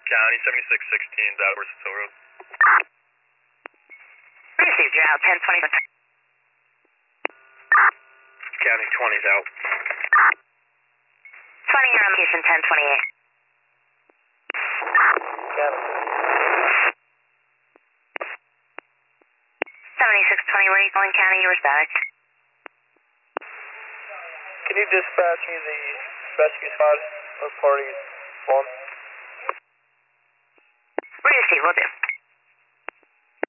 County 7616 out of Hill Road. Received, you're out 1020. County 20's out. 20, you're on location 1028. County. 7620, where are you going, County? You were static. Can you dispatch me the rescue squad of party 1? Received, will do.